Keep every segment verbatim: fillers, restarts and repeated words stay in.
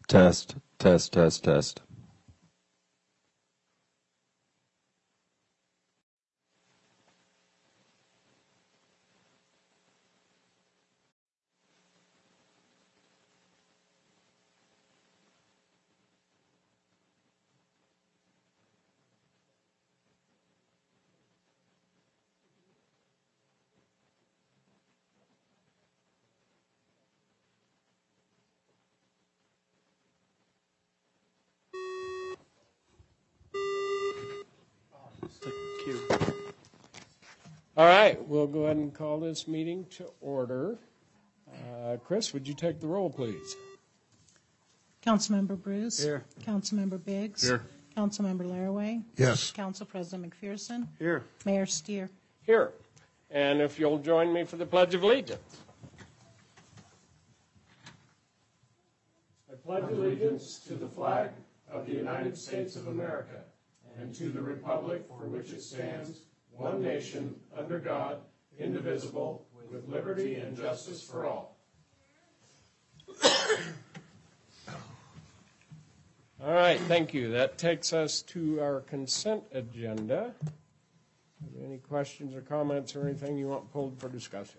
Test, test, test, test. All right, we'll go ahead and call this meeting to order. Uh, Chris, would you take the roll, please? Councilmember Bruce. Here. Councilmember Biggs. Here. Councilmember Laraway. Yes. Council President McPherson. Here. Mayor Steer. Here. And if you'll join me for the Pledge of Allegiance. I pledge allegiance to the flag of the United States of America and to the republic for which it stands, one nation, under God, indivisible, with liberty and justice for all. All right, thank you. That takes us to our consent agenda. Are there any questions or comments or anything you want pulled for discussion?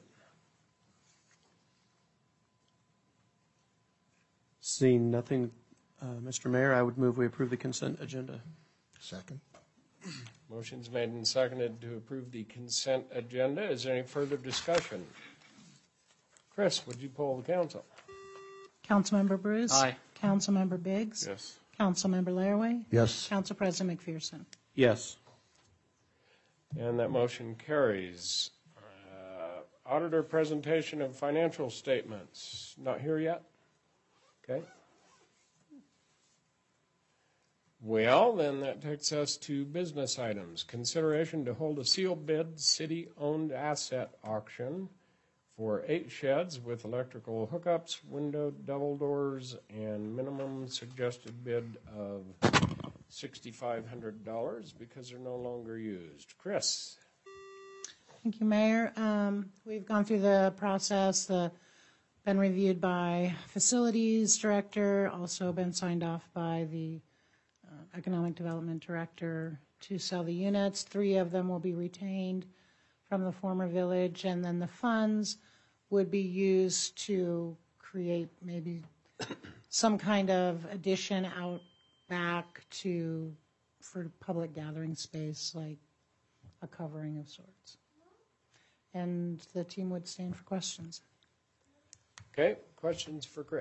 Seeing nothing, uh, Mister Mayor, I would move we approve the consent agenda. Second. Motion's made and seconded to approve the consent agenda. Is there any further discussion? Chris, would you poll the council? Councilmember Bruce. Aye. Councilmember Biggs. Yes. Councilmember Laraway. Yes. Council President McPherson. Yes. And that motion carries. Uh, auditor presentation of financial statements. Not here yet? Okay. Well, then that takes us to business items. Consideration to hold a sealed bid city-owned asset auction for eight sheds with electrical hookups, window double doors, and minimum suggested bid of six thousand five hundred dollars because they're no longer used. Chris? Thank you, Mayor. Um, we've gone through the process, the, been reviewed by Facilities Director, also been signed off by the uh, Economic Development Director to sell the units. Three of them will be retained from the former village, and then the funds would be used to create maybe some kind of addition out back to, for public gathering space, like a covering of sorts. And the team would stand for questions. Okay, questions for Chris?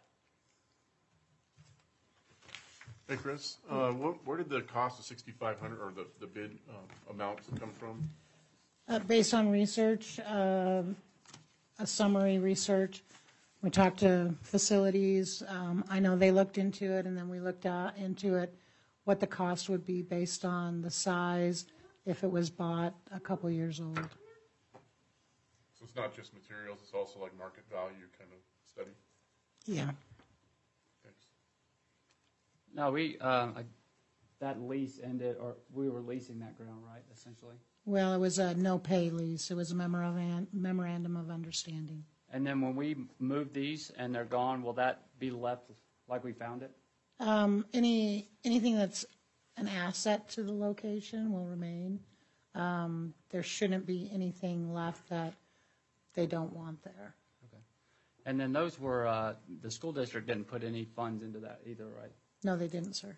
Hey, Chris, uh, what, where did the cost of sixty-five hundred or the, the bid uh, amount come from? Uh, based on research, um, a summary research, we talked to facilities. Um, I know they looked into it, and then we looked at, into it, what the cost would be based on the size if it was bought a couple years old. So it's not just materials, it's also like market value kind of study? Yeah. Thanks. No, we, um, I, that lease ended, or we were leasing that ground, right, essentially? Well, it was a no-pay lease. It was a memorandum memorandum of understanding. And then when we move these and they're gone, will that be left like we found it? Um, any anything that's an asset to the location will remain. Um, there shouldn't be anything left that they don't want there. Okay. And then those were, uh, the school district didn't put any funds into that either, right? No, they didn't, sir.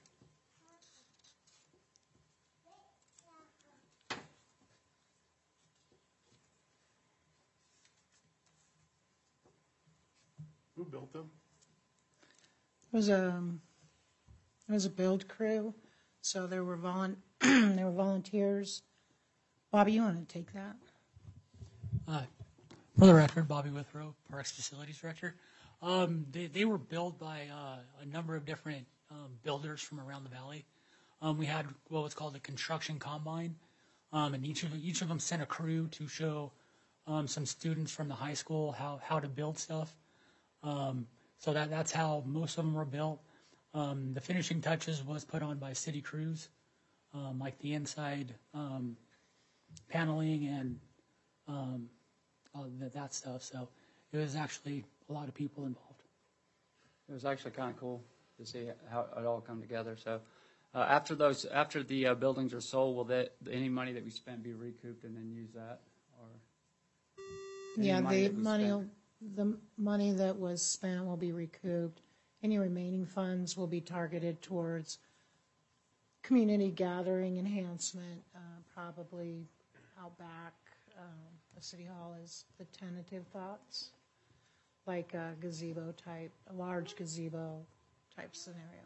Who built them? It was a it was a build crew, so there were volun there were volunteers. Bobby, you want to take that? Uh, for the record, Bobby Withrow, Parks Facilities Director. Um, they, they were built by uh, a number of different um, builders from around the valley. Um, we had what was called a construction combine, um, and each of each of them sent a crew to show um, some students from the high school how, how to build stuff. Um, so that that's how most of them were built. Um, the finishing touches was put on by city crews, um, like the inside um, paneling and um, all that, that stuff. So it was actually a lot of people involved. It was actually kind of cool to see how it all come together. So uh, after those, after the uh, buildings are sold, will that any money that we spent be recouped and then use that, or any Yeah, money the that we money, spent? will- the money that was spent will be recouped. Any remaining funds will be targeted towards community gathering enhancement, uh, probably out back. Um, the city hall is the tentative thoughts, like a gazebo type, a large gazebo type scenario.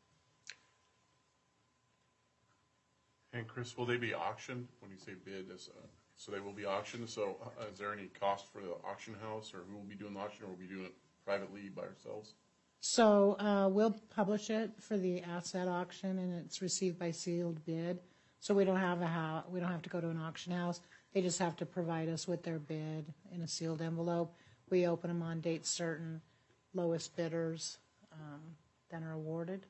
And Chris, will they be auctioned when you say bid? As, uh, so they will be auctioned. So uh, is there any cost for the auction house, or who will be doing the auction, or will we be doing it privately by ourselves? So uh, we'll publish it for the asset auction, and it's received by sealed bid. So we don't have a house, we don't have to go to an auction house. They just have to provide us with their bid in a sealed envelope. We open them on dates certain, lowest bidders um, then are awarded.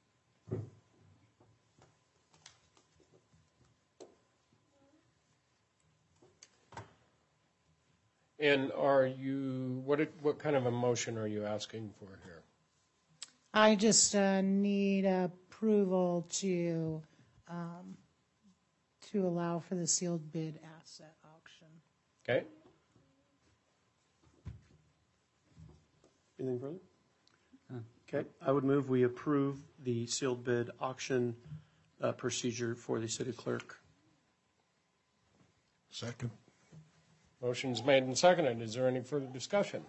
And are you, what, it- what kind of a motion are you asking for here? I just uh, need approval to, um, to allow for the sealed bid asset auction. Okay, Anything further? Okay, I would move we approve the sealed bid auction uh, procedure for the city clerk. Second. motion's made and seconded. Is there any further discussion?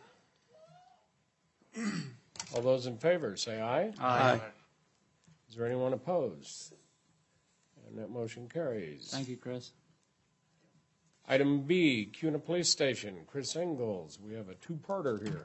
All those in favor, say aye. Aye. Is there anyone opposed? And that motion carries. Thank you, Chris. Item B, Cuna Police Station, Chris Ingalls. We have a two-parter here.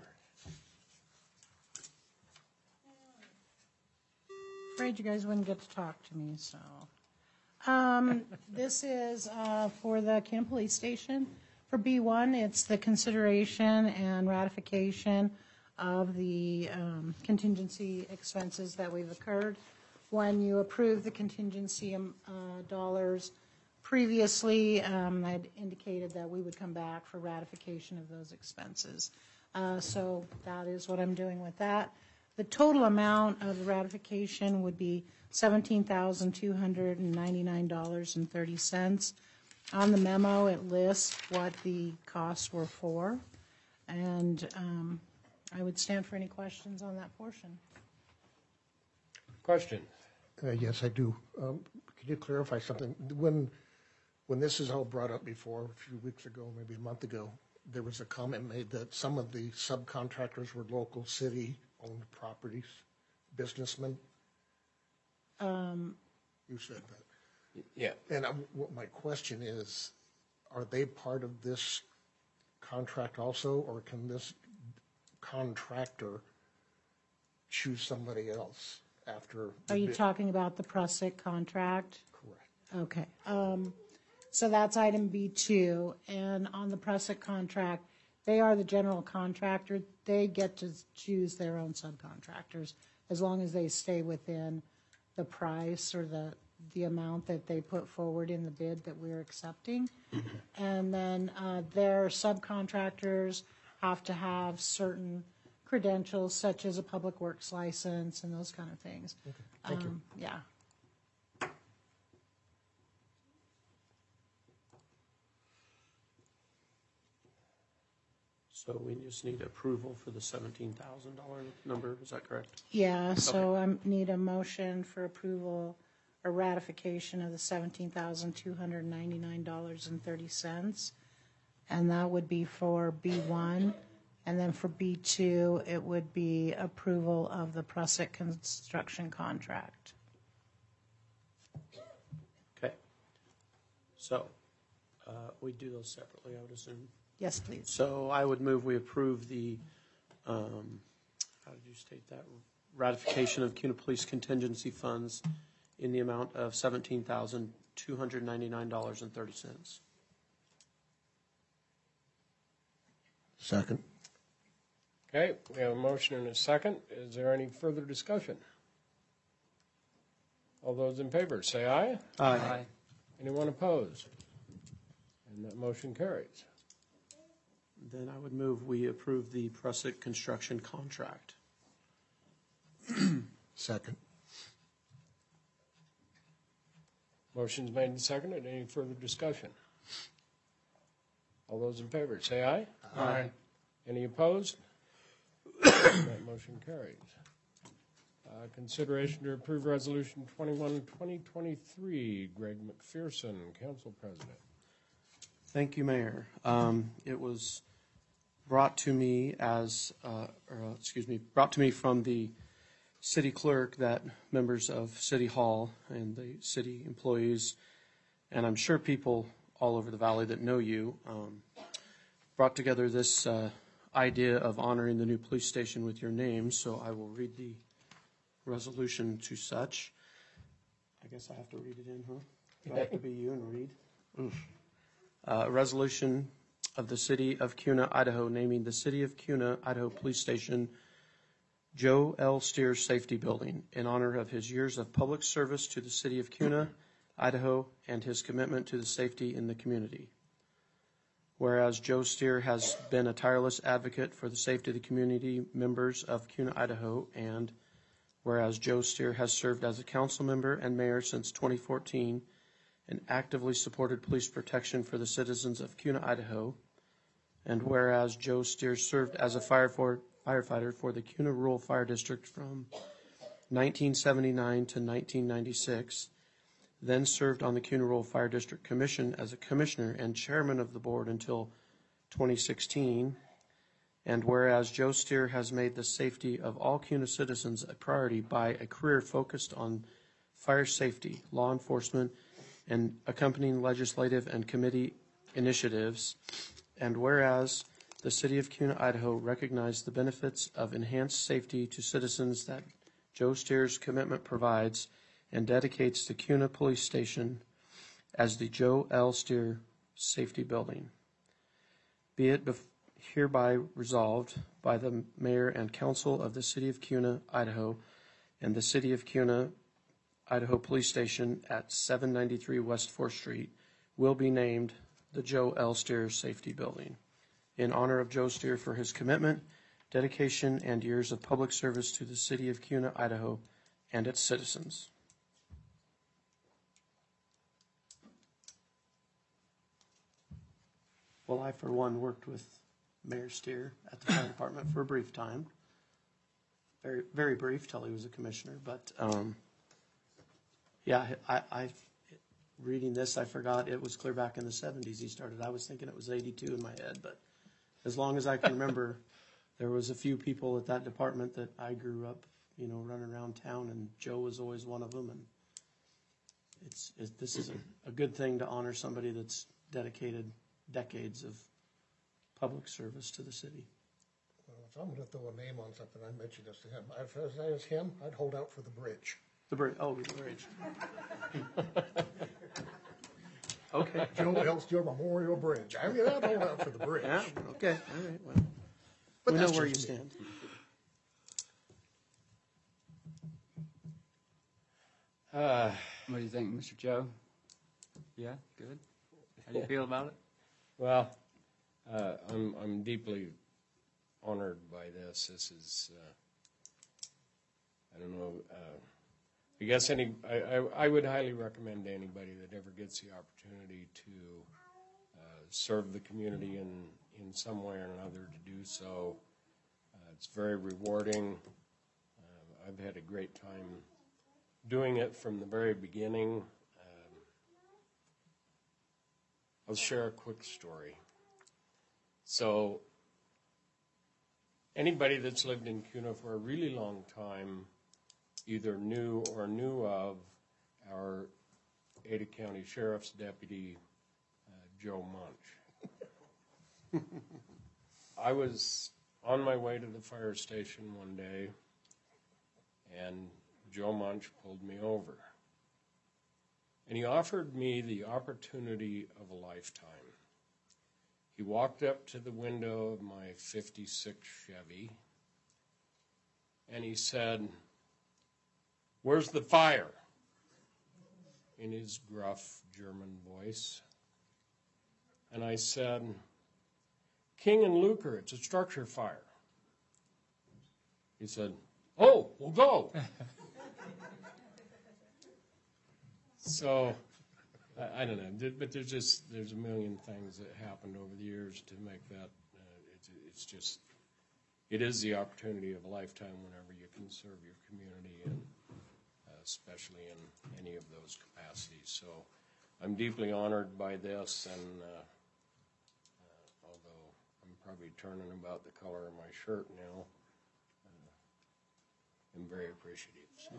Afraid you guys wouldn't get to talk to me, so. Um, this is, uh, for the Cuna Police Station. For B one, it's the consideration and ratification of the, um, contingency expenses that we've occurred. When you approve the contingency, um, uh, dollars previously, um, I'd indicated that we would come back for ratification of those expenses. Uh, so that is what I'm doing with that. The total amount of the ratification would be seventeen thousand two hundred ninety-nine dollars and thirty cents. On the memo, it lists what the costs were for, and um, I would stand for any questions on that portion. Question? Uh, yes, I do. Um, could you clarify something? When, when this is all brought up before, a few weeks ago, maybe a month ago, there was a comment made that some of the subcontractors were local city-owned properties, businessmen. Um, You said that. Yeah. And um, what my question is, are they part of this contract also, or can this contractor choose somebody else after? the Are you bid? talking about the Prussick contract? Correct. Okay. Um, so that's item B two. And on the Prussick contract, they are the general contractor. They get to choose their own subcontractors as long as they stay within the price or the, the amount that they put forward in the bid that we're accepting. And then uh, their subcontractors have to have certain credentials such as a public works license and those kind of things. Thank you. Um, Yeah. So we just need approval for the seventeen thousand dollars number, is that correct? Yeah, so I need a motion for approval or ratification of the seventeen thousand two hundred ninety-nine dollars and thirty cents. And that would be for B one. And then for B two, it would be approval of the Prussick construction contract. Okay. So uh, we do those separately, I would assume. Yes, please. So I would move we approve the, um, how did you state that? Ratification of CUNA Police contingency funds in the amount of seventeen thousand two hundred ninety-nine dollars and thirty cents. Second. Okay, we have a motion and a second. Is there any further discussion? All those in favor, say aye. Aye. Anyone opposed? And that motion carries. Then I would move we approve the Prussick construction contract. Second. Motion's made and seconded. Any further discussion? All those in favor, say aye. Aye. Any opposed? That motion carries. Uh, Consideration to approve Resolution twenty-one, twenty twenty-three. Greg McPherson, Council President. Thank you, Mayor. Um, It was brought to me as, uh, or, uh, excuse me, brought to me from the city clerk that members of City Hall and the city employees, and I'm sure people all over the valley that know you, um, brought together this uh, idea of honoring the new police station with your name, so I will read the resolution to such. I guess I have to read it in, huh? Do I have to be you and read? Oof. Uh, resolution of the City of Kuna, Idaho, naming the City of Kuna, Idaho Police Station Joe L. Steers Safety Building in honor of his years of public service to the City of Kuna, Idaho, and his commitment to the safety in the community. Whereas Joe Steer has been a tireless advocate for the safety of the community members of Kuna, Idaho, and whereas Joe Steer has served as a council member and mayor since twenty fourteen and actively supported police protection for the citizens of Kuna, Idaho, and whereas Joe Steer served as a fire for, firefighter for the Kuna Rural Fire District from nineteen seventy-nine to nineteen ninety-six, then served on the Kuna Rural Fire District Commission as a commissioner and chairman of the board until twenty sixteen, and whereas Joe Steer has made the safety of all Kuna citizens a priority by a career focused on fire safety, law enforcement, and accompanying legislative and committee initiatives, and whereas the City of Kuna, Idaho recognized the benefits of enhanced safety to citizens that Joe Steer's commitment provides and dedicates the Kuna Police Station as the Joe L. Steer Safety Building. Be it bef- hereby resolved by the Mayor and Council of the City of Kuna, Idaho, and the City of Kuna, Idaho Police Station at seven ninety-three West fourth Street will be named the Joe L. Steer Safety Building in honor of Joe Steer for his commitment, dedication, and years of public service to the City of Kuna, Idaho, and its citizens. Well, I, for one, worked with Mayor Steer at the fire department for a brief time. Very, very brief till he was a commissioner. But, um, yeah, I, I, reading this, I forgot it was clear back in the seventies he started. I was thinking it was eighty-two in my head. But as long as I can remember, there was a few people at that department that I grew up, you know, running around town, and Joe was always one of them. And it's, it, this is a, a good thing to honor somebody that's dedicated decades of public service to the city. Well, if I'm going to throw a name on something, I mentioned this to him. If I was him, I'd hold out for the bridge. The bridge. Oh, the bridge. Okay. Joe L. Steer Memorial Bridge. I mean, I'd hold out for the bridge. Yeah. Okay. All right. Well, But we know that's where you just me. stand. Uh, What do you think, Mister Joe? Yeah, good. How do you feel about it? Well, uh, I'm, I'm deeply honored by this. This is, uh, I don't know, uh, I guess any, I, I, I would highly recommend to anybody that ever gets the opportunity to uh, serve the community in, in some way or another to do so. Uh, it's very rewarding. Uh, I've had a great time doing it from the very beginning. Um, I'll share a quick story. So anybody that's lived in Kuna for a really long time either knew or knew of our Ada County Sheriff's Deputy, uh, Joe Munch. I was on my way to the fire station one day, and Joe Munch pulled me over. And he offered me the opportunity of a lifetime. He walked up to the window of my fifty-six Chevy, and he said, "Where's the fire?" in his gruff German voice. And I said, "King and Lucre, it's a structure fire." He said, "Oh, well, go." So, I, I don't know, There- but there's just, there's a million things that happened over the years to make that, uh, it's, it's just, it is the opportunity of a lifetime whenever you can serve your community, and uh, especially in any of those capacities. So I'm deeply honored by this, and uh, uh, although I'm probably turning about the color of my shirt now, uh, I'm very appreciative. So.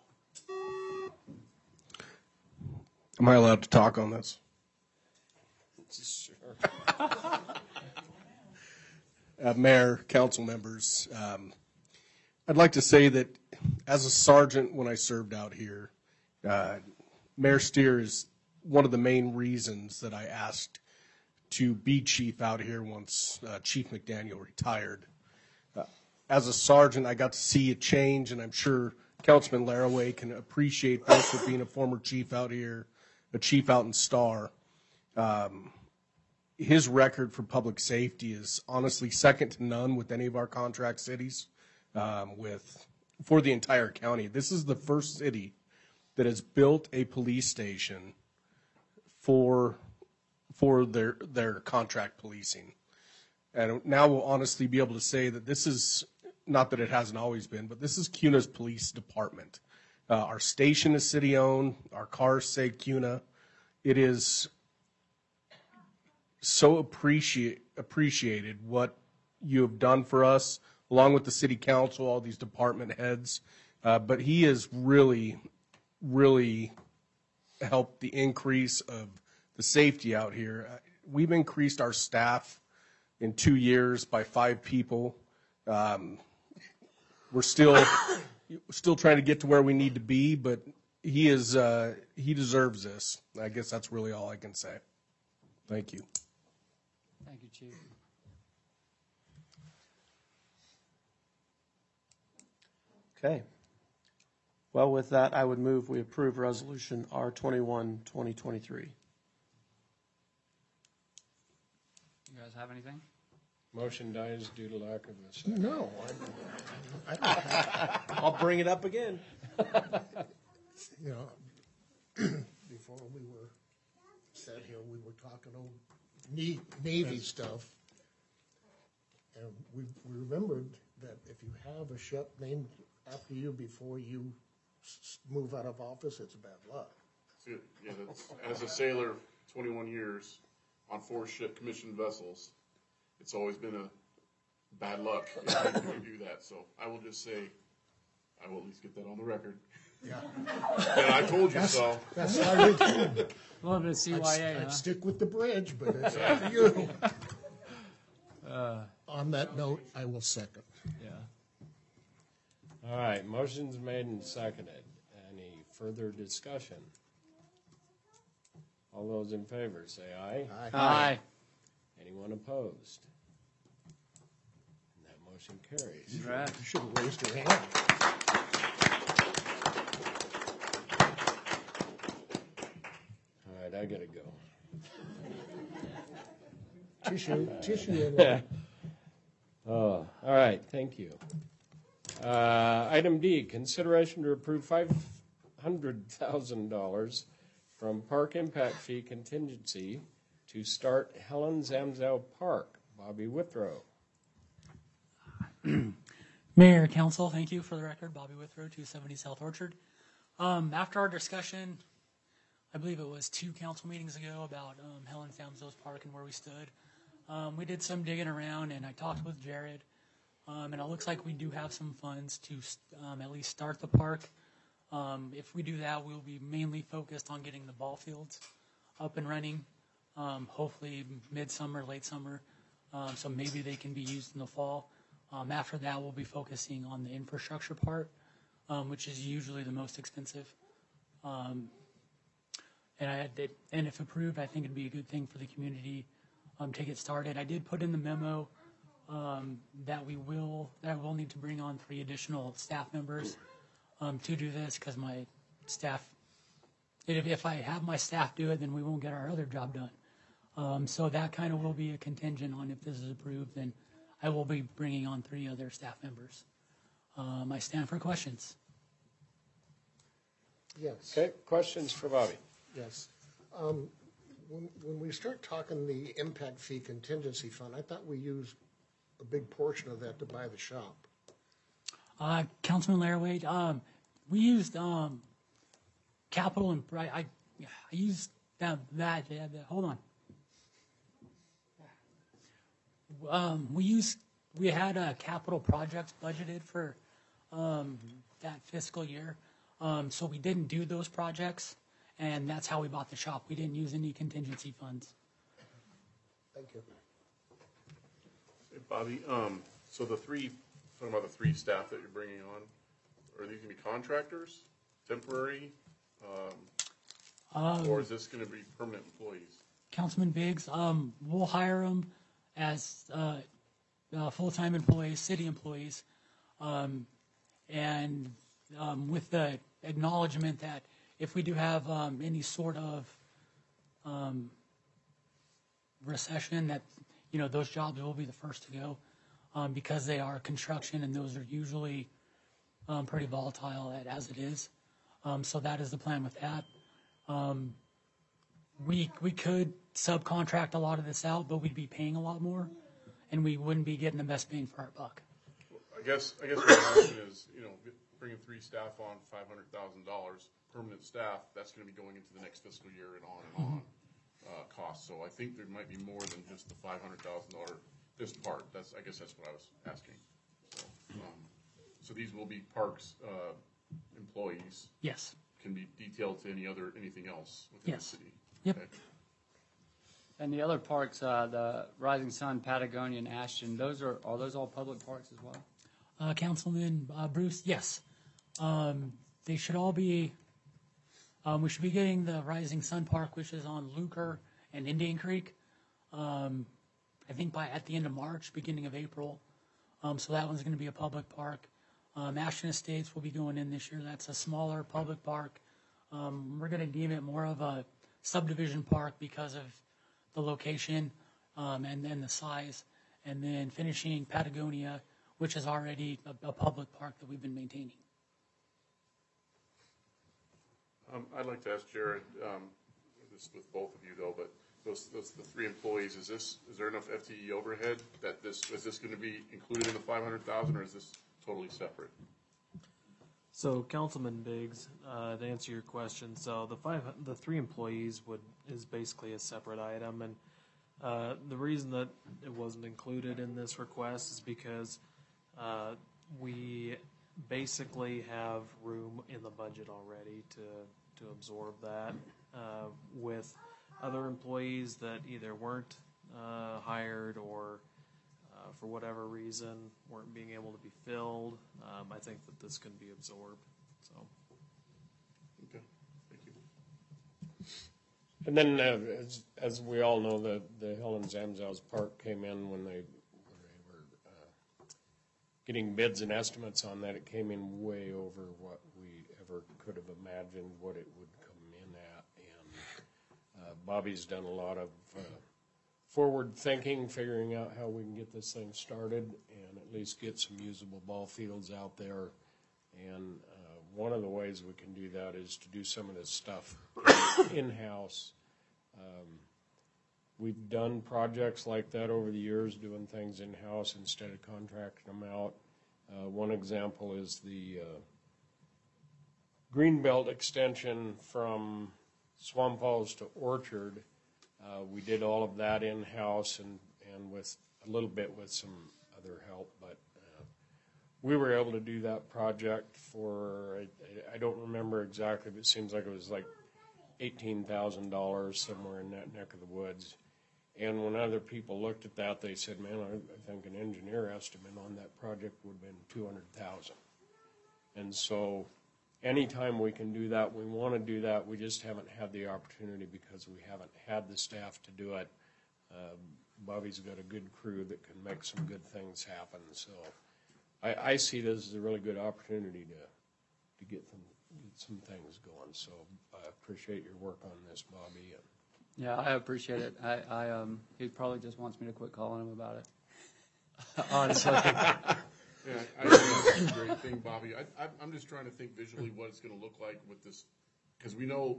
Am I allowed to talk on this? Sure. Uh, Mayor, council members, um, I'd like to say that as a sergeant when I served out here, uh, Mayor Steer is one of the main reasons that I asked to be chief out here once uh, Chief McDaniel retired. Uh, as a sergeant, I got to see a change, and I'm sure Councilman Laraway can appreciate this with being a former chief out here, a chief out in Star. Um, his record for public safety is honestly second to none with any of our contract cities, um, with for the entire county. This is the first city that has built a police station for for their their contract policing. And now we'll honestly be able to say that this is, not that it hasn't always been, but this is CUNA's police department. Uh, our station is city-owned. Our cars say CUNA. It is so appreciate, appreciated what you have done for us, along with the city council, all these department heads. Uh, but he has really, really helped the increase of the safety out here. Uh, we've increased our staff in two years by five people. Um, we're still still trying to get to where we need to be, but he is uh, he deserves this. I guess that's really all I can say. Thank you. Thank you, Chief. Okay. Well, with that, I would move we approve Resolution R twenty-one, twenty twenty-three. You guys have anything? Motion dies due to lack of a second. No, I, I, I'll bring it up again. you know, before we were sat here, we were talking old Ne- Navy stuff. And we, we remembered that if you have a ship named after you before you s- move out of office, it's bad luck. See, yeah, that's, as a sailor, twenty-one years on four ship commissioned vessels, it's always been a bad luck if you do that. So I will just say, I will at least get that on the record. Yeah. And I told you That's, so. that's how I would, A little bit of C I'd, Y A, I'd huh? stick with the bridge, but it's up to you. Uh, On that note, I will second. yeah. All right, motion's made and seconded. Any further discussion? All those in favor, say aye. Aye. Anyone opposed? And that motion carries. Right. You should have raised your hand. All right, I gotta go. Tissue, tissue in there. Oh, all right, thank you. Uh, Item D, consideration to approve five hundred thousand dollars from Park Impact Fee contingency to start Helen Zamzow Park. Bobby Withrow. Mayor, council, thank you. For the record, Bobby Withrow, two seventy South Orchard. Um, after our discussion, I believe it was two council meetings ago about um, Helen Zamzow's Park and where we stood, um, we did some digging around, and I talked with Jared, um, and it looks like we do have some funds to um, at least start the park. Um, if we do that, we'll be mainly focused on getting the ball fields up and running, um, hopefully midsummer, late summer, um, so maybe they can be used in the fall. Um, after that, we'll be focusing on the infrastructure part, um, which is usually the most expensive. Um, and I did, and if approved, I think it'd be a good thing for the community um, to get started. I did put in the memo um, that we will that I will need to bring on three additional staff members um, to do this because my staff. If, if I have my staff do it, then we won't get our other job done. Um, so that kind of will be a contingent on if this is approved. Then I will be bringing on three other staff members. Um, I stand for questions. Yes. Okay, questions for Bobby? Yes. Um, When, when we start talking the impact fee contingency fund, I thought we used a big portion of that to buy the shop. Uh, Councilman Laraway, um, we used, um, capital and, I, I I used that, that, that, that- hold on. Um, we used, we had, uh, capital projects budgeted for, um, that fiscal year. Um, so we didn't do those projects, and that's how we bought the shop. We didn't use any contingency funds. Thank you. Hey, Bobby, um, so the three, talking about the three staff that you're bringing on, are these gonna be contractors, temporary, um, or is this gonna be permanent employees? Councilman Biggs, um, we'll hire them as, uh, uh, full-time employees, city employees. Um, and, um, with the acknowledgement that if we do have, um, any sort of, um, recession, that, you know, those jobs will be the first to go, um, because they are construction and those are usually, um, pretty volatile as it is. Um, so that is the plan with that. Um, we, we could subcontract a lot of this out, but we'd be paying a lot more and we wouldn't be getting the best bang for our buck. I guess, I guess my question is, you know, bringing three staff on, five hundred thousand dollars, permanent staff, that's gonna be going into the next fiscal year and on and on, uh, costs. So I think there might be more than just the five hundred thousand dollar, this part, that's, I guess that's what I was asking. So, um, so these will be parks, uh, employees, Yes. can be detailed to any other, anything else within the Yes. city? Yep. Okay. And the other parks, uh, the Rising Sun, Patagonia, and Ashton, those are, are those all public parks as well? Uh, Councilman uh, Bruce, yes. Um, they should all be, um, we should be getting the Rising Sun Park, which is on Luker and Indian Creek, um, I think by, at the end of March, beginning of April. Um, so that one's gonna be a public park. Um, Ashton Estates will be going in this year. That's a smaller public park. Um, we're gonna deem it more of a subdivision park because of the location, um, and then the size. And then finishing Patagonia, which is already a, a public park that we've been maintaining. Um, I'd like to ask Jared, um, this with both of you though, but those, those, the three employees, is this, is there enough F T E overhead that this, is this gonna be included in the five hundred thousand or is this totally separate? So Councilman Biggs, uh, to answer your question, so the five, the three employees would, is basically a separate item, and, uh, the reason that it wasn't included in this request is because, uh, we basically have room in the budget already to, to absorb that, uh, with other employees that either weren't, uh, hired or, Uh, for whatever reason, weren't being able to be filled. Um, I think that this can be absorbed, so. Okay, thank you. And then, uh, as, as we all know, the, the Helen Zamzows Park came in when they, when they were, uh, getting bids and estimates on that. It came in way over what we ever could have imagined what it would come in at. And, uh, Bobby's done a lot of, uh, forward thinking, figuring out how we can get this thing started and at least get some usable ball fields out there. And uh, one of the ways we can do that is to do some of this stuff in-house. Um, we've done projects like that over the years, doing things in-house instead of contracting them out. Uh, one example is the uh, Greenbelt extension from Swamp Falls to Orchard. Uh, we did all of that in-house and, and with a little bit with some other help, but uh, we were able to do that project for, I, I don't remember exactly, but it seems like it was like eighteen thousand dollars somewhere in that neck of the woods. And when other people looked at that, they said, man, I, I think an engineer estimate on that project would have been two hundred thousand dollars. And so anytime we can do that, we want to do that. We just haven't had the opportunity because we haven't had the staff to do it. Uh, Bobby's got a good crew that can make some good things happen. So I, I see this as a really good opportunity to to get some, get some things going. So I appreciate your work on this, Bobby. And Yeah, I appreciate it. I, I, um, he probably just wants me to quit calling him about it. Honestly. Yeah, I think that's a great thing, Bobby. I, I, I'm just trying to think visually what it's going to look like with this, because we know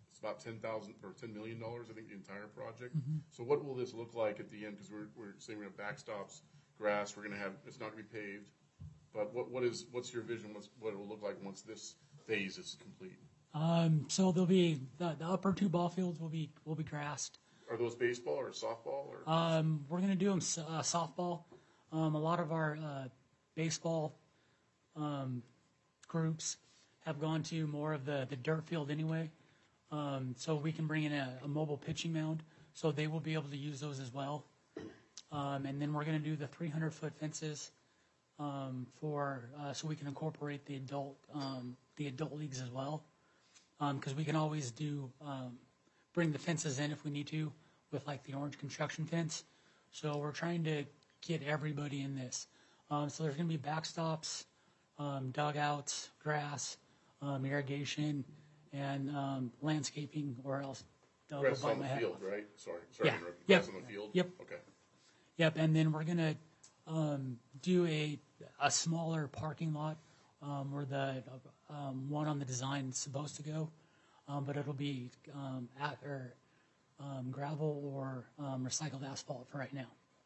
it's about ten thousand, or ten million dollars, I think, the entire project. So what will this look like at the end? Because we're, we're saying we have backstops, grass, we're gonna have, it's not gonna be paved. But what, what is, what's your vision, what's, what it will look like once this phase is complete? Um, so there'll be, the, the upper two ball fields will be, will be grassed. Are those baseball or softball or? Um, we're gonna do them uh, softball. Um, a lot of our uh, baseball um, groups have gone to more of the, the dirt field anyway. Um, so we can bring in a, a mobile pitching mound, so they will be able to use those as well. Um, and then we're gonna do the three hundred foot fences um, for uh, so we can incorporate the adult um, the adult leagues as well. Because um, we can always do um, bring the fences in if we need to with like the orange construction fence. So we're trying to get everybody in this. Um, so there's going to be backstops, um, dugouts, grass, um, irrigation, and um, landscaping, or else they'll Grass go bite on the my head field, off. right? Sorry, sorry. Yeah. to interrupt. Yep. Grass on the field? Yep. Okay. Yep, and then we're going to um, do a, a smaller parking lot um, where the um, one on the design is supposed to go, um, but it'll be um, at, or, um, gravel or um, recycled asphalt for right now.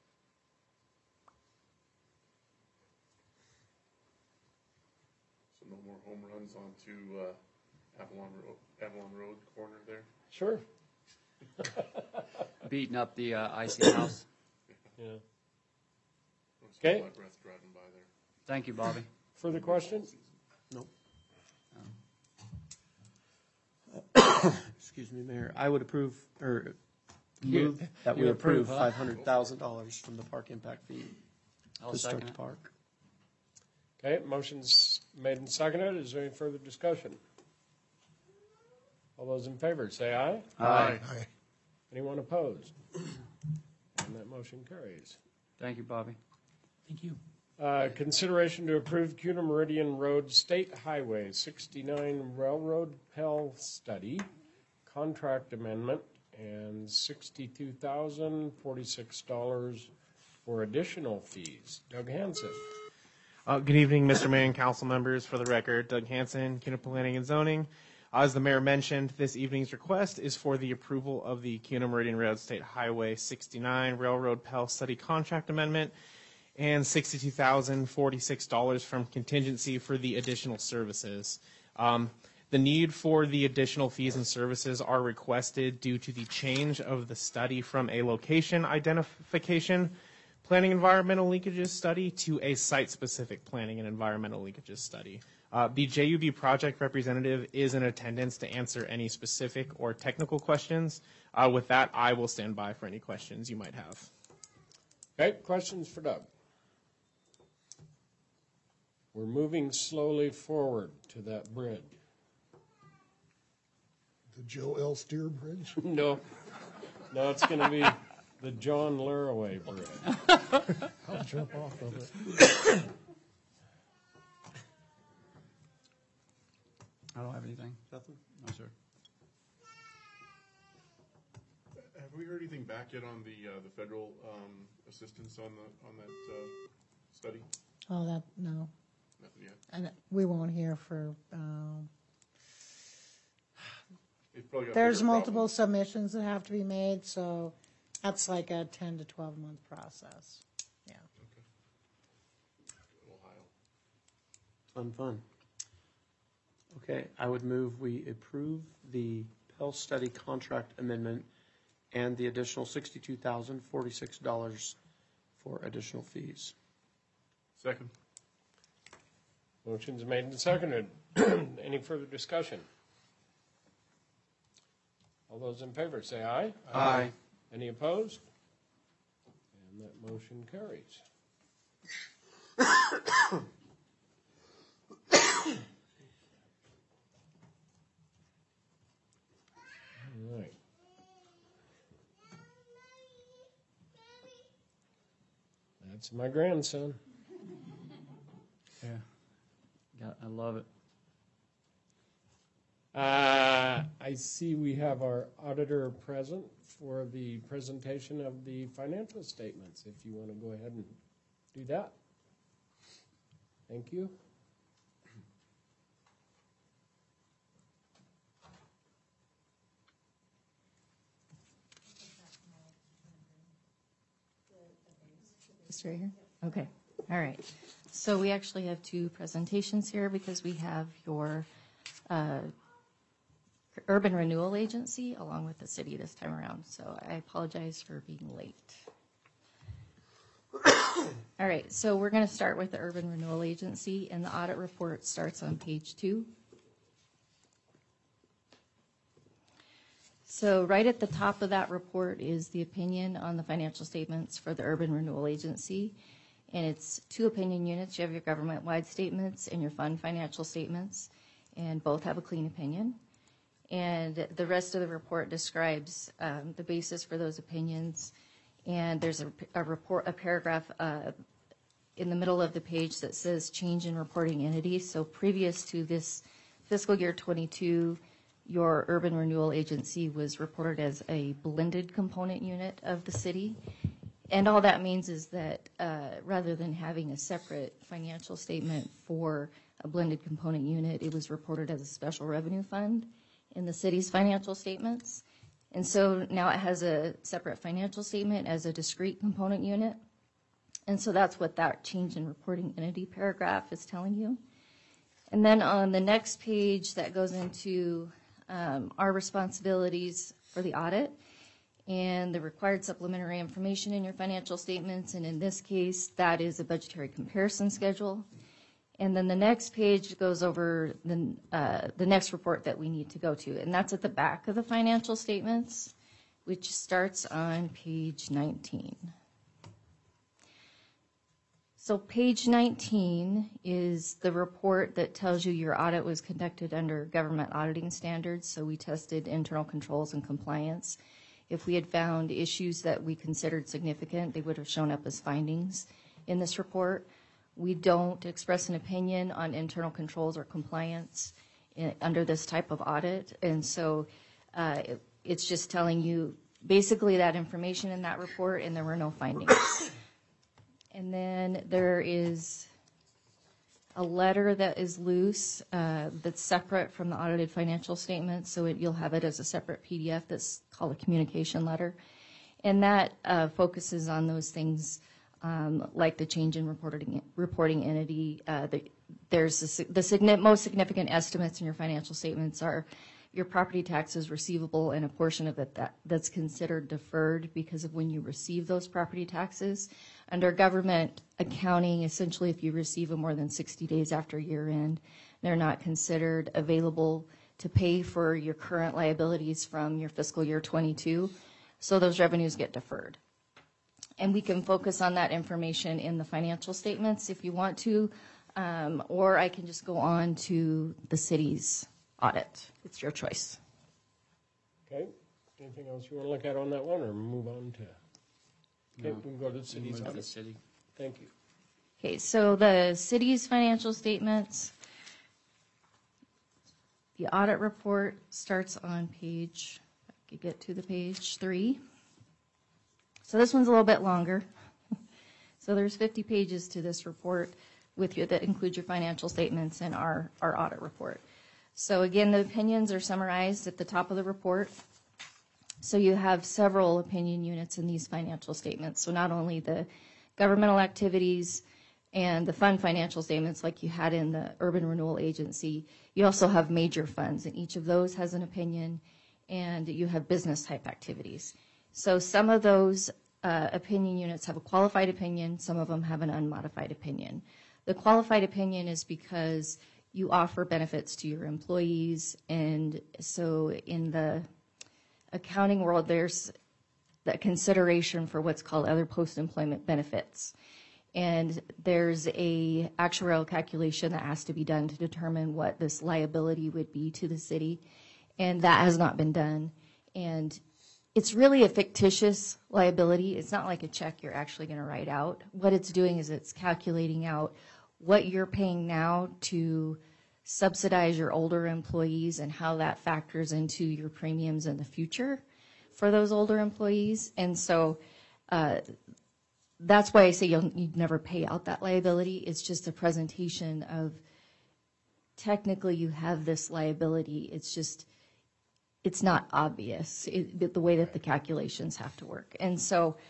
So no more home runs onto uh, Avalon Road, Avalon Road corner there? Sure. Beating up the uh, icy house. Yeah. Okay. Okay. My breath driving by there. Thank you, Bobby. Further questions? Nope. Excuse me, Mayor. I would approve, or move that we You approve approve, huh? five hundred thousand dollars from the park impact fee I'll to second start the it. park. Okay, motion's made and seconded. Is there any further discussion? All those in favor, say aye. Aye. Aye. Anyone opposed? And that motion carries. Thank you, Bobby. Thank you. Uh, Consideration to approve Cuna Meridian Road State Highway sixty-nine Railroad Pell Study, contract amendment, and sixty-two thousand forty-six dollars for additional fees. Doug Hanson. Uh, good evening, Mister Mayor and council members. For the record, Doug Hanson, Cuna Planning and Zoning. As the mayor mentioned, this evening's request is for the approval of the Cuna Meridian Road State Highway sixty-nine Railroad Pell Study Contract Amendment and sixty-two thousand forty-six dollars from contingency for the additional services. Um, the need for the additional fees and services are requested due to the change of the study from a location identification planning environmental leakages study to a site-specific planning and environmental leakages study. Uh, the J U B project representative is in attendance to answer any specific or technical questions. Uh, with that, I will stand by for any questions you might have. Okay, questions for Doug? We're moving slowly forward to that bridge. The Joe L. Steer Bridge? No, no, it's going to be the John Laraway Bridge. I'll jump off of it. I don't have anything. Nothing? No, sir. Have we heard anything back yet on the, uh, the federal, um, assistance on the, on that, uh, study? Oh, that, no. Nothing yet? And we won't hear for, um, It's probably got there's bigger multiple problems. submissions that have to be made, so that's like a ten to twelve month process. Yeah. Ohio. Fun, fun. Okay, I would move we approve the Pell Study Contract Amendment and the additional sixty-two thousand forty-six dollars for additional fees. Second. Motion's made and seconded. Any further discussion? All those in favor say aye. Aye. Any opposed? And that motion carries. All right. That's my grandson. Yeah. Got, I love it. Uh, I see we have our auditor present for the presentation of the financial statements, if you want to go ahead and do that. Thank you. Just right here? Okay, all right. So we actually have two presentations here because we have your uh, Urban Renewal Agency along with the city this time around. So I apologize for being late. All right, so we're going to start with the Urban Renewal Agency, and the audit report starts on page two. So right at the top of that report is the opinion on the financial statements for the Urban Renewal Agency. And it's two opinion units. You have your government-wide statements and your fund financial statements, and both have a clean opinion. And the rest of the report describes um, the basis for those opinions. And there's a, a report, a paragraph uh, in the middle of the page that says change in reporting entity. So previous to this fiscal year twenty-two, your Urban Renewal Agency was reported as a blended component unit of the city. And all that means is that uh, rather than having a separate financial statement for a blended component unit, it was reported as a special revenue fund in the city's financial statements. And so now it has a separate financial statement as a discrete component unit. And so that's what that change in reporting entity paragraph is telling you. And then on the next page, that goes into um, our responsibilities for the audit and the required supplementary information in your financial statements. And in this case, that is a budgetary comparison schedule. And then the next page goes over the, uh, the next report that we need to go to. And that's at the back of the financial statements, which starts on page nineteen. So page nineteen is the report that tells you your audit was conducted under government auditing standards. So we tested internal controls and compliance. If we had found issues that we considered significant, they would have shown up as findings in this report. We don't express an opinion on internal controls or compliance in, under this type of audit. And so uh, it, it's just telling you basically that information in that report, and there were no findings. And then there is a letter that is loose uh, that's separate from the audited financial statement. So it, you'll have it as a separate P D F that's called a communication letter. And that uh, focuses on those things um, like the change in reporting, reporting entity. Uh, the, there's a, the signi- most significant estimates in your financial statements are your property taxes receivable and a portion of it that, that's considered deferred because of when you receive those property taxes. Under government accounting, essentially if you receive them more than sixty days after year end, they're not considered available to pay for your current liabilities from your fiscal year twenty-two. So those revenues get deferred. And we can focus on that information in the financial statements if you want to, um, or I can just go on to the city's audit. It's your choice. Okay. Anything else you want to look at on that one, or move on to? Okay, No. we can go to the city's Move to the audit. city. Thank you. Okay, so the city's financial statements, the audit report starts on page, if I could get to the page three. So this one's a little bit longer. So there's fifty pages to this report with you that includes your financial statements and our, our audit report. So again, the opinions are summarized at the top of the report. So you have several opinion units in these financial statements. So not only the governmental activities and the fund financial statements like you had in the Urban Renewal Agency, you also have major funds, and each of those has an opinion, and you have business type activities. So some of those uh, opinion units have a qualified opinion, some of them have an unmodified opinion. The qualified opinion is because you offer benefits to your employees, and so in the accounting world, there's that consideration for what's called other post-employment benefits. And there's a actuarial calculation that has to be done to determine what this liability would be to the city, and that has not been done. And it's really a fictitious liability. It's not like a check you're actually going to write out. What it's doing is it's calculating out what you're paying now to subsidize your older employees and how that factors into your premiums in the future for those older employees. And so uh, that's why I say you'll, you'd never pay out that liability. It's just a presentation of technically you have this liability. It's just, it's not obvious it, the way that the calculations have to work. And so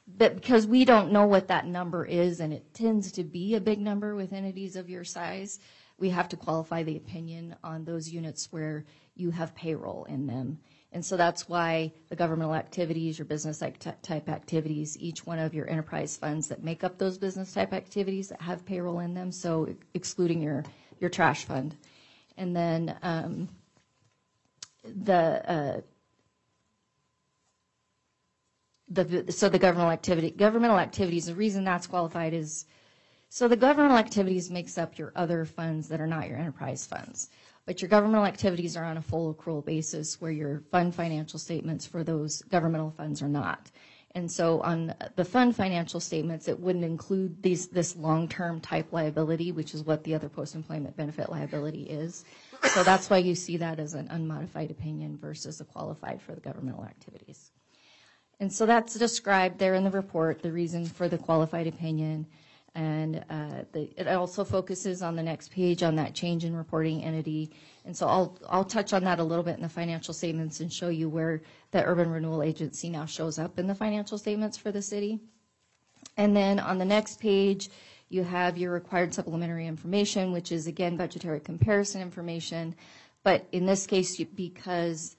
but because we don't know what that number is, and it tends to be a big number with entities of your size, we have to qualify the opinion on those units where you have payroll in them. And so that's why the governmental activities, your business type activities, each one of your enterprise funds that make up those business type activities that have payroll in them, so excluding your, your trash fund. And then um, the, uh, the, so the governmental activity, governmental activities, the reason that's qualified is, so the governmental activities makes up your other funds that are not your enterprise funds. But your governmental activities are on a full accrual basis where your fund financial statements for those governmental funds are not. And so on the fund financial statements, it wouldn't include these, this long-term type liability, which is what the other post-employment benefit liability is. So that's why you see that as an unmodified opinion versus a qualified for the governmental activities. And so that's described there in the report, the reason for the qualified opinion. And uh, the, it also focuses on the next page on that change in reporting entity. And so I'll, I'll touch on that a little bit in the financial statements and show you where the Urban Renewal Agency now shows up in the financial statements for the city. And then on the next page, you have your required supplementary information, which is, again, budgetary comparison information. But in this case, you, because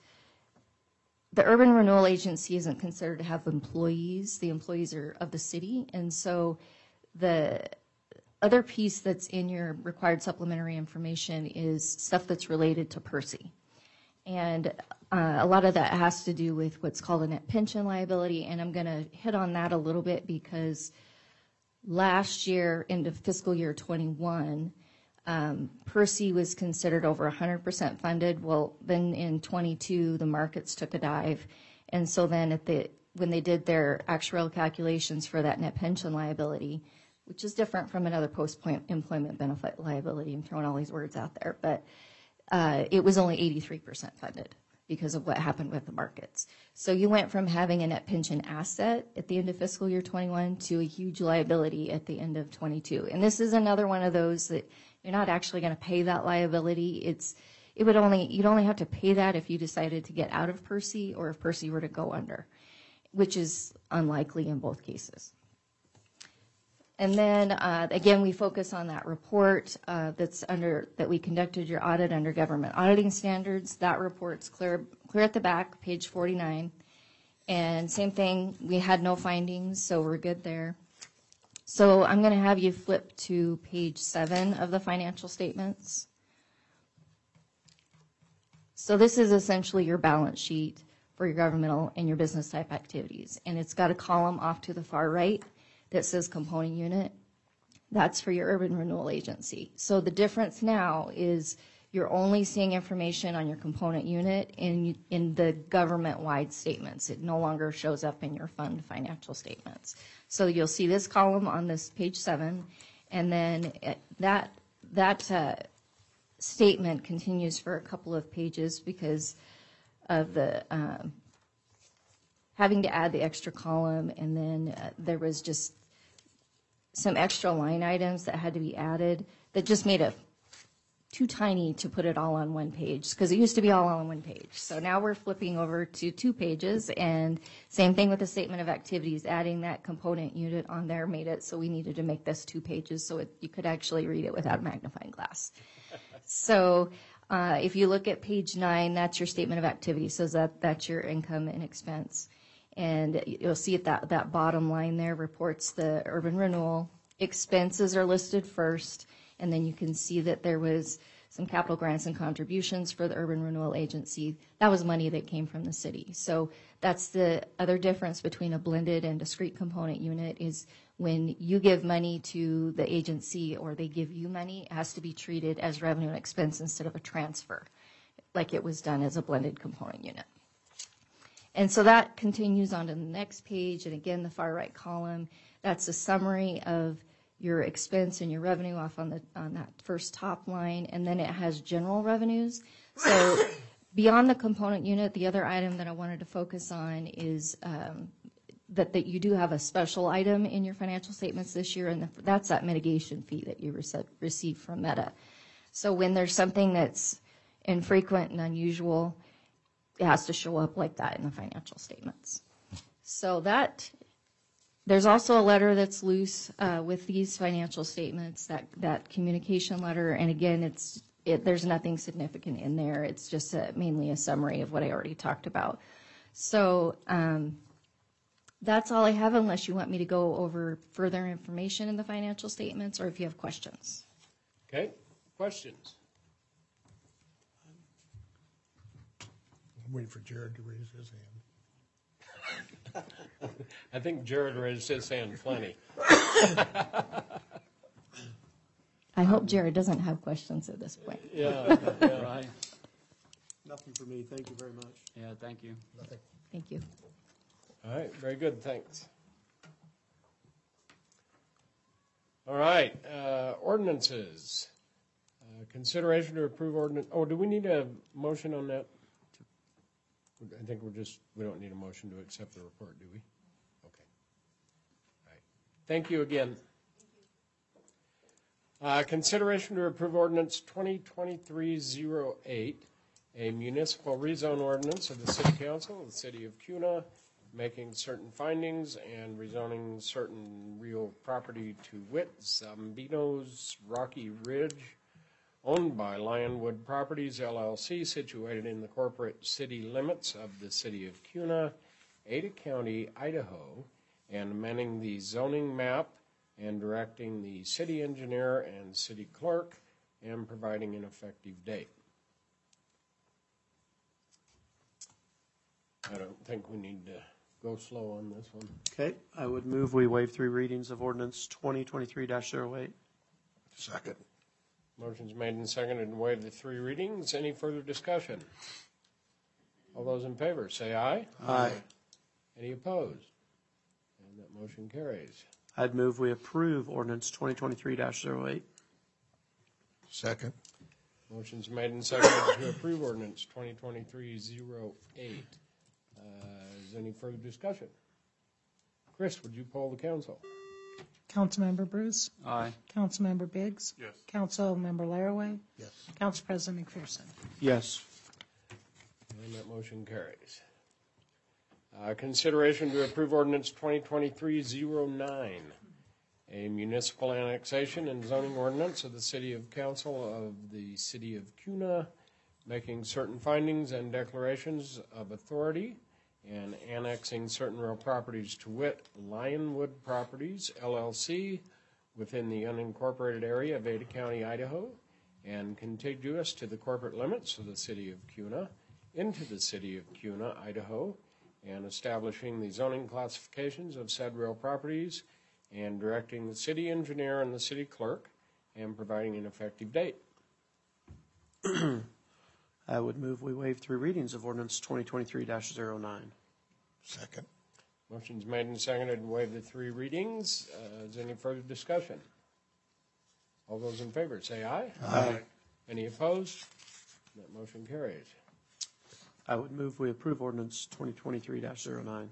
the Urban Renewal Agency isn't considered to have employees, the employees are of the city. And so the other piece that's in your required supplementary information is stuff that's related to Percy. And uh, a lot of that has to do with what's called a net pension liability, and I'm going to hit on that a little bit because last year, into fiscal year twenty-one, um, Percy was considered over one hundred percent funded. Well, then in twenty-two, the markets took a dive, and so then at the when they did their actuarial calculations for that net pension liability, which is different from another post-employment benefit liability. I'm throwing all these words out there, but uh, it was only eighty-three percent funded because of what happened with the markets. So you went from having a net pension asset at the end of fiscal year twenty-one to a huge liability at the end of twenty-two. And this is another one of those that you're not actually going to pay that liability. It's it would only you'd only have to pay that if you decided to get out of Percy or if Percy were to go under, which is unlikely in both cases. And then, uh, again, we focus on that report uh, that's under, that we conducted your audit under government auditing standards. That report's clear, clear at the back, page forty-nine. And same thing, we had no findings, so we're good there. So I'm going to have you flip to page seven of the financial statements. So this is essentially your balance sheet for your governmental and your business type activities. And it's got a column off to the far right that says component unit. That's for your Urban Renewal Agency. So the difference now is you're only seeing information on your component unit in, in the government-wide statements. It no longer shows up in your fund financial statements. So you'll see this column on this page seven, and then that, that uh, statement continues for a couple of pages because of the um, having to add the extra column, and then uh, there was just some extra line items that had to be added that just made it too tiny to put it all on one page because it used to be all on one page. So now we're flipping over to two pages, and same thing with the statement of activities. Adding that component unit on there made it so we needed to make this two pages so it, you could actually read it without a magnifying glass. So uh, if you look at page nine, that's your statement of activities. So that, that's your income and expense. And you'll see at that, that bottom line there reports the urban renewal. Expenses are listed first, and then you can see that there was some capital grants and contributions for the Urban Renewal Agency. That was money that came from the city. So that's the other difference between a blended and discrete component unit is when you give money to the agency or they give you money, it has to be treated as revenue and expense instead of a transfer, like it was done as a blended component unit. And so that continues on to the next page, and again, the far right column, that's a summary of your expense and your revenue off on the on that first top line, and then it has general revenues. So beyond the component unit, the other item that I wanted to focus on is um, that, that you do have a special item in your financial statements this year, and the, that's that mitigation fee that you rece- receive from Meta. So when there's something that's infrequent and unusual, it has to show up like that in the financial statements. So that There's also a letter that's loose uh, with these financial statements, that, that communication letter, and again, it's it, there's nothing significant in there. It's just a, mainly a summary of what I already talked about. So um, that's all I have, unless you want me to go over further information in the financial statements, or if you have questions. Okay, questions? I'm waiting for Jared to raise his hand. I think Jared raised his hand plenty. I hope Jared doesn't have questions at this point. Yeah, yeah. Right. Nothing for me. Thank you very much. Yeah, thank you. Nothing. Thank you. All right, very good, thanks. All right, uh, ordinances. Uh, Consideration to approve ordinance, oh, do we need a motion on that? I think we're just, we don't need a motion to accept the report, do we? Okay. All right. Thank you again. Uh, Consideration to approve ordinance twenty twenty-three oh eight, a municipal rezone ordinance of the City Council of the City of Kuna, making certain findings and rezoning certain real property to wit, Zambino's Rocky Ridge, owned by Lionwood Properties, L L C, situated in the corporate city limits of the City of Kuna, Ada County, Idaho, and amending the zoning map and directing the city engineer and city clerk and providing an effective date. I don't think we need to go slow on this one. Okay, I would move we waive three readings of ordinance twenty twenty-three dash oh eight. Second. Motion's made and seconded and waive the three readings. Any further discussion? All those in favor, say aye. Aye. Any opposed? And that motion carries. I'd move we approve ordinance twenty twenty-three dash oh eight. Second. Motion's made and seconded to approve ordinance twenty twenty-three oh eight. Uh, is any further discussion? Chris, would you poll the council? Councilmember Bruce? Aye. Councilmember Biggs? Yes. Councilmember Laraway? Yes. Council President McPherson? Yes. And that motion carries. Uh, consideration to approve ordinance twenty twenty-three oh nine, a municipal annexation and zoning ordinance of the City of Council of the City of Kuna, making certain findings and declarations of authority and annexing certain real properties to wit, Lionwood Properties, L L C, within the unincorporated area of Ada County, Idaho, and contiguous to the corporate limits of the City of Kuna, into the City of Kuna, Idaho, and establishing the zoning classifications of said real properties, and directing the city engineer and the city clerk, and providing an effective date. I would move we waive three readings of ordinance twenty twenty-three dash oh nine. Second. Motion's made and seconded to waive the three readings. Uh, is there any further discussion? All those in favor say aye. Aye. Any opposed? That motion carries. I would move we approve ordinance twenty twenty-three dash oh nine.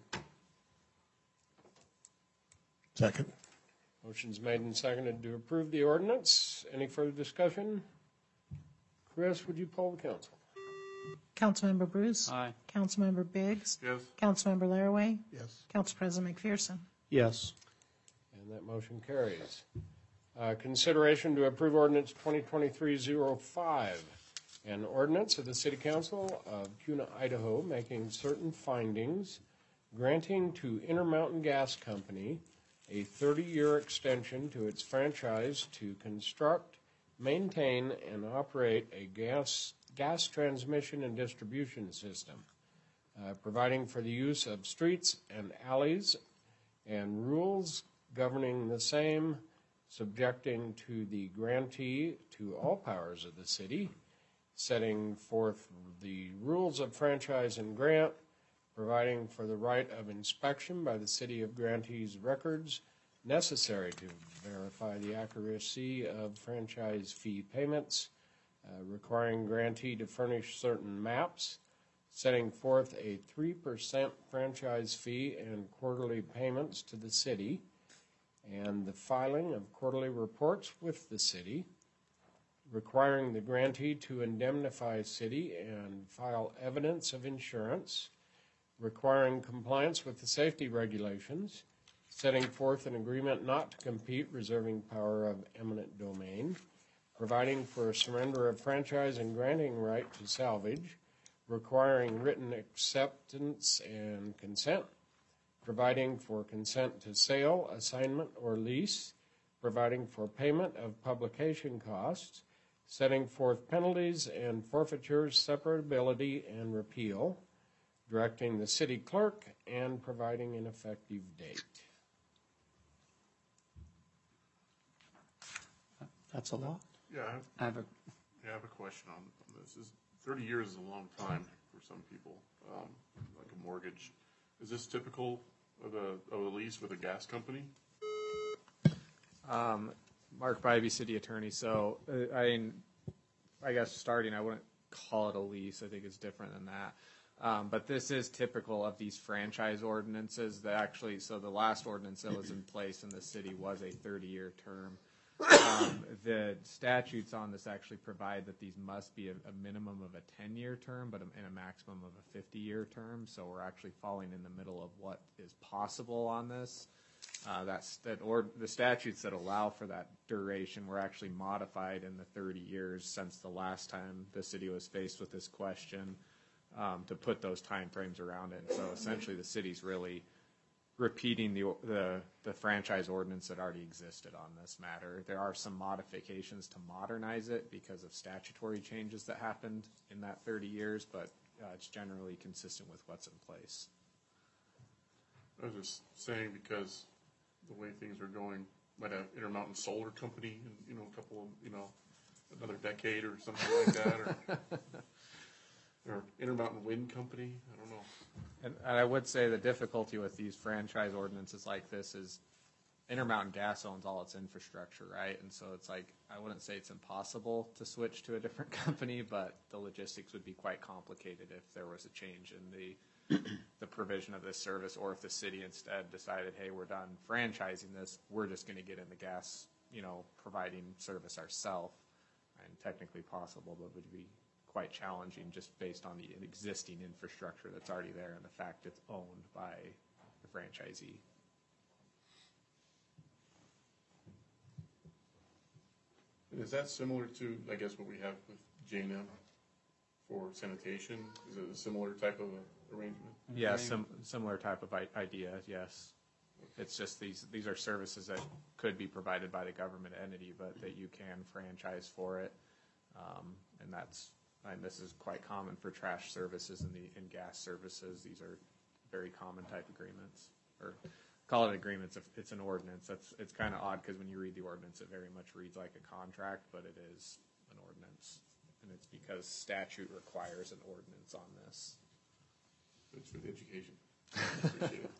Second. Motion's made and seconded to approve the ordinance. Any further discussion? Chris, would you poll the council? Councilmember Bruce? Aye. Councilmember Biggs? Yes. Councilmember Laraway? Yes. Council President McPherson? Yes. And that motion carries. Uh, consideration to approve ordinance twenty twenty-three oh five, an ordinance of the City Council of Kuna, Idaho, making certain findings, granting to Intermountain Gas Company a thirty-year extension to its franchise to construct, maintain, and operate a gas gas transmission and distribution system, uh, providing for the use of streets and alleys and rules governing the same, subjecting to the grantee to all powers of the city, setting forth the rules of franchise and grant, providing for the right of inspection by the city of grantee's records necessary to verify the accuracy of franchise fee payments, uh, requiring grantee to furnish certain maps, setting forth a three percent franchise fee and quarterly payments to the city, and the filing of quarterly reports with the city, requiring the grantee to indemnify city and file evidence of insurance, requiring compliance with the safety regulations, setting forth an agreement not to compete, reserving power of eminent domain, providing for surrender of franchise and granting right to salvage, requiring written acceptance and consent, providing for consent to sale, assignment, or lease, providing for payment of publication costs, setting forth penalties and forfeitures, separability, and repeal, directing the city clerk, and providing an effective date. That's a lot. Yeah, I have, I have a, yeah, I have a question on, on this. Is thirty years is a long time for some people, um, like a mortgage. Is this typical of a, of a lease with a gas company? Um, Mark Bybee, city attorney. So, uh, I mean, I guess starting, I wouldn't call it a lease. I think it's different than that. Um, but this is typical of these franchise ordinances that actually, so the last ordinance that was in place in the city was a thirty-year term. Um, the statutes on this actually provide that these must be a, a minimum of a ten-year term, but a, and a maximum of a fifty-year term. So we're actually falling in the middle of what is possible on this. Uh, that's that, or the statutes that allow for that duration were actually modified in the thirty years since the last time the city was faced with this question, um, to put those time frames around it. So essentially, the city's really repeating the, the the franchise ordinance that already existed on this matter. There are some modifications to modernize it because of statutory changes that happened in that thirty years, but uh, it's generally consistent with what's in place. I was just saying because the way things are going, might have Intermountain Solar Company in, you know, a couple of, you know, another decade or something like that, or, or Intermountain Wind Company, I don't know. And, and I would say the difficulty with these franchise ordinances like this is Intermountain Gas owns all its infrastructure, right? And so it's like, I wouldn't say it's impossible to switch to a different company, but the logistics would be quite complicated if there was a change in the the provision of this service, or if the city instead decided, hey, we're done franchising this, we're just going to get in the gas, you know, providing service ourselves. And technically possible, but would be quite challenging just based on the existing infrastructure that's already there and the fact it's owned by the franchisee. And is that similar to, I guess, what we have with J and M for sanitation? Is it a similar type of arrangement? Yeah, sim- similar type of I- idea, yes. It's just these these are services that could be provided by the government entity, but that you can franchise for it. Um, and that's, and this is quite common for trash services and the and gas services. These are very common type agreements, or call it agreements if it's an ordinance. That's it's kind of odd because when you read the ordinance, it very much reads like a contract, but it is an ordinance, and it's because statute requires an ordinance on this. Thanks for the education. Appreciate it.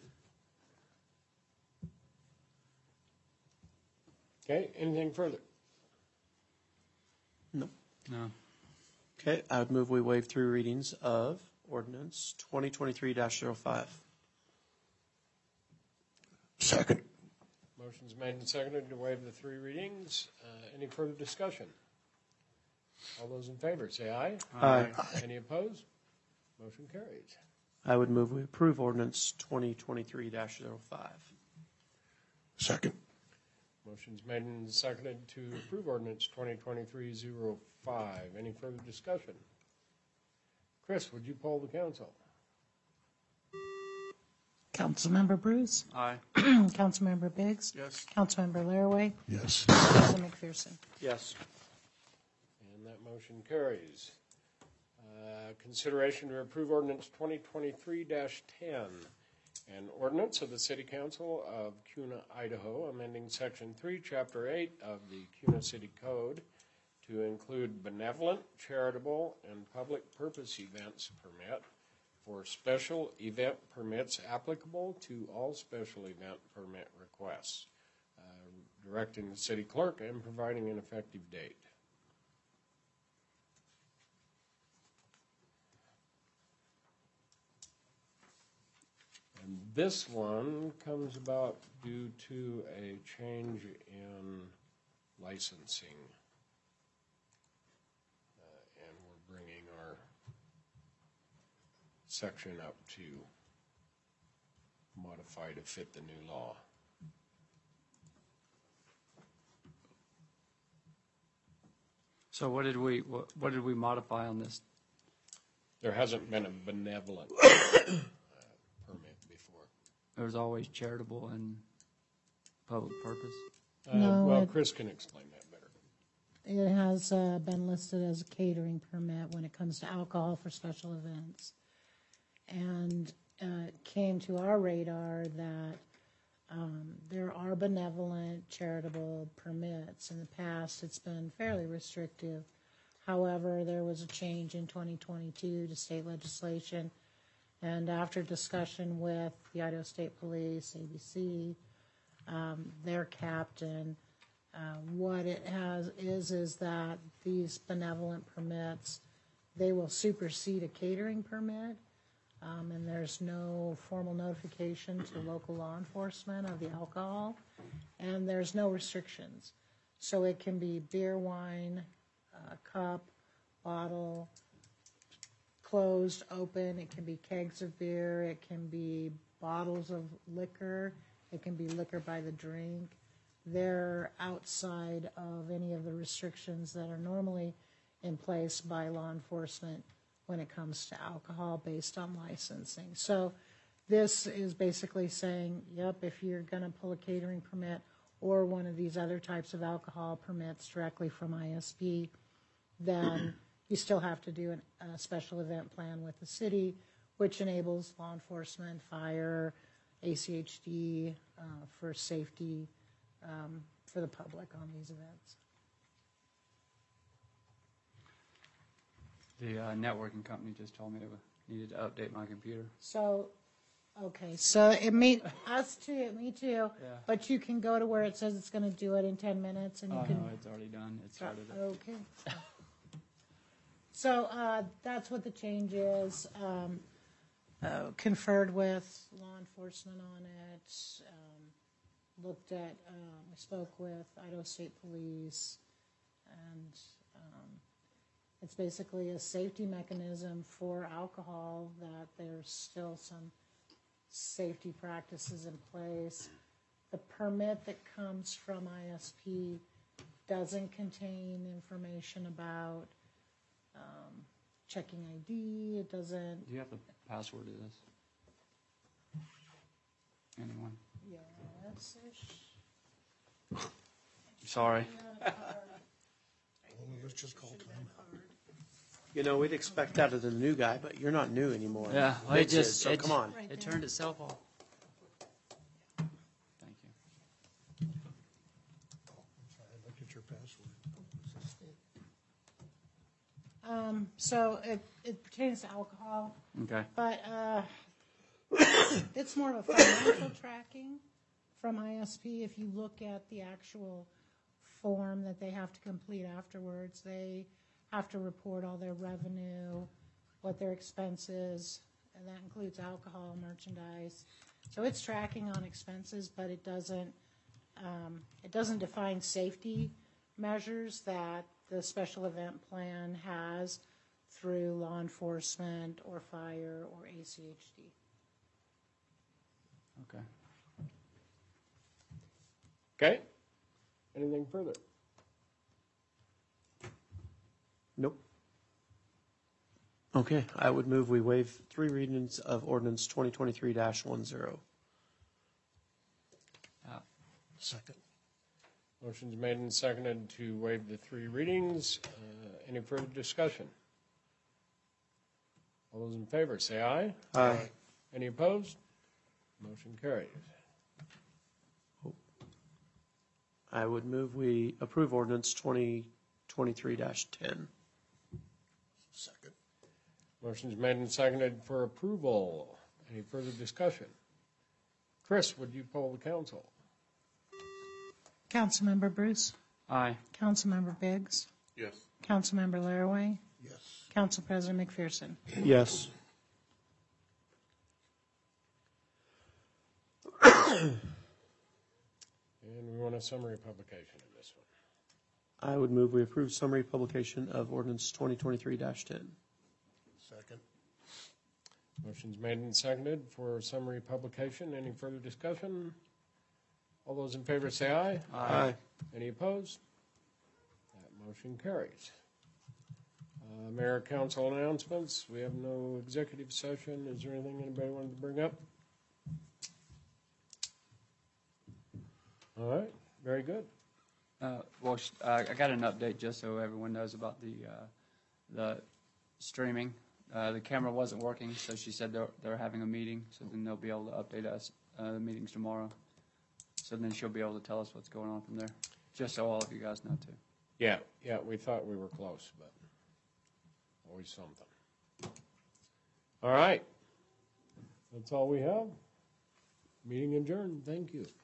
Okay, anything further? No. no. Okay, I would move we waive three readings of ordinance twenty twenty-three dash oh five. Second. Motion's made and seconded to waive the three readings. Uh, any further discussion? All those in favor, say aye. Aye. Any opposed? Motion carries. I would move we approve ordinance twenty twenty-three dash oh five. Second. Motion's made and seconded to approve ordinance twenty twenty-three oh five. Any further discussion? Chris, would you poll the council? Councilmember Bruce? Aye. Councilmember Biggs? Yes. Councilmember Laraway? Yes. President McPherson? Yes. And that motion carries. Uh, consideration to approve ordinance twenty twenty-three dash ten. An ordinance of the City Council of Kuna, Idaho, amending Section three, Chapter eight of the Kuna City Code to include benevolent, charitable, and public purpose events permit for special event permits applicable to all special event permit requests, uh, directing the city clerk and providing an effective date. And this one comes about due to a change in licensing. Uh, and we're bringing our section up to modify to fit the new law. So what did we, what, what did we modify on this? There hasn't been a benevolent uh, permit before. There was always charitable and public purpose. Uh, No, Well, it- Chris can explain that better. It has uh, been listed as a catering permit when it comes to alcohol for special events. And uh, it came to our radar that um, there are benevolent charitable permits. In the past, it's been fairly restrictive. However, there was a change in twenty twenty-two to state legislation. And after discussion with the Idaho State Police, A B C, um, their captain, Uh, what it has is is that these benevolent permits, they will supersede a catering permit, um, and there's no formal notification to local law enforcement of the alcohol, and there's no restrictions. So it can be beer, wine, uh, cup, bottle, closed, open. It can be kegs of beer. It can be bottles of liquor. It can be liquor by the drink. They're outside of any of the restrictions that are normally in place by law enforcement when it comes to alcohol based on licensing. So this is basically saying, yep, if you're going to pull a catering permit or one of these other types of alcohol permits directly from I S P, then you still have to do an, a special event plan with the city, which enables law enforcement, fire, A C H D uh, for safety Um, for the public on these events. The uh, networking company just told me I needed to update my computer. So, okay, so it me, us too, me too, Yeah. but you can go to where it says it's gonna do it in ten minutes and you Oh, can. no, it's already done. It started it. Okay. So, uh, that's what the change is, um, uh, conferred with law enforcement on it, um, looked at, um, I spoke with Idaho State Police, and um, it's basically a safety mechanism for alcohol, that there's still some safety practices in place. The permit that comes from I S P doesn't contain information about um, checking I D. It doesn't. Do you have the password to this? Anyone? Yes. Sorry. Let's just call time. You know, we'd expect that of the new guy, but you're not new anymore. Yeah, well, it Biggs is, just, so it, come on. it turned itself off. Thank you. Sorry, I looked at your password. Um, so it, it pertains to alcohol, Okay. but uh, it's more of a financial tracking from I S P. If you look at the actual form that they have to complete afterwards, they have to report all their revenue, what their expenses, and that includes alcohol, merchandise. So it's tracking on expenses, but it doesn't um, it doesn't define safety measures that the special event plan has through law enforcement or fire or A C H D. Okay. Okay? Anything further? Nope. Okay, I would move we waive three readings of ordinance twenty twenty-three dash ten. Uh, Second. Motion's made and seconded to waive the three readings. Uh, Any further discussion? All those in favor, say aye. Aye. Any opposed? Motion carries. I would move we approve ordinance twenty twenty-three dash ten. Second. Motion's made and seconded for approval. Any further discussion? Chris, would you poll the council? Councilmember Bruce, Aye. Councilmember Biggs, Yes. Councilmember Laraway, Yes. Council President McPherson. Yes. And we want a summary publication of this one. I would move we approve summary publication of ordinance twenty twenty-three dash ten. Second. Motion's made and seconded for summary publication. Any further discussion? All those in favor say aye. Aye. Any opposed? That motion carries. Uh, Mayor, council announcements. We have no executive session. Is there anything anybody wanted to bring up? All right, very good. Uh, well, sh- uh, I got an update just so everyone knows about the uh, the streaming. Uh, the camera wasn't working, so she said they're they're having a meeting, so then they'll be able to update us. Uh, the meeting's tomorrow, so then she'll be able to tell us what's going on from there. Just so all of you guys know too. Yeah, yeah, we thought we were close, but always something. All right, that's all we have. Meeting adjourned. Thank you.